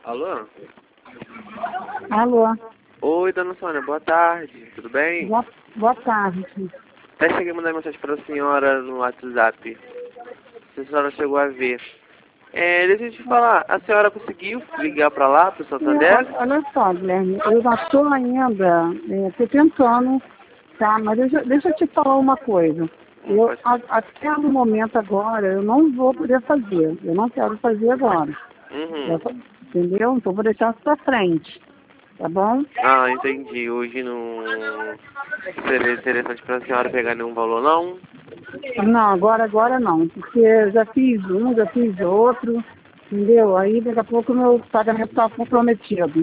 Alô? Alô, Oi, dona Sônia, boa tarde, tudo bem? boa tarde. Até cheguei a mandar mensagem para a senhora no WhatsApp. Se a senhora chegou a ver. Deixa eu te falar, a senhora conseguiu ligar para lá, para o Santander? Olha só, Guilherme, eu já estou ainda, tô tentando, tá? Mas deixa eu te falar uma coisa. Pode. Até no momento agora, eu não vou poder fazer. Eu não quero fazer agora. Uhum. Entendeu? Então vou deixar isso pra frente. Tá bom? Ah, entendi. Hoje não seria interessante para a senhora pegar nenhum valor, não? Não, agora não. Porque eu já fiz um, já fiz outro. Entendeu? Aí daqui a pouco o meu pagamento está comprometido.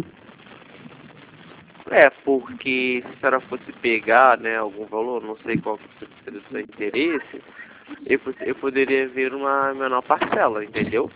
Porque se a senhora fosse pegar, né, algum valor, não sei qual que seria o seu interesse, eu poderia ver uma menor parcela, entendeu?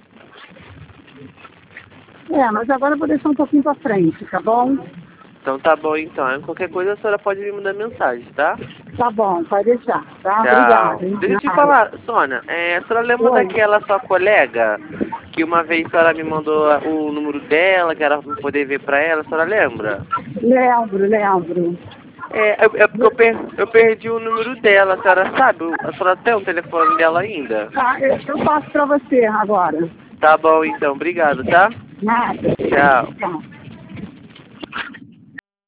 Mas agora eu vou deixar um pouquinho pra frente, tá bom? Então tá bom então. Qualquer coisa a senhora pode me mandar mensagem, tá? Tá bom, pode deixar, tá? Tchau. Obrigada. Hein? Deixa eu te Nada. falar, Sônia, a senhora lembra Oi, daquela sua colega que uma vez a senhora me mandou o número dela, que era pra poder ver pra ela, a senhora lembra? lembro. É porque eu perdi o número dela, a senhora sabe? A senhora tem o telefone dela ainda? Tá, eu passo pra você agora. Tá bom então, obrigado, tá? Nada. Tchau. Tchau.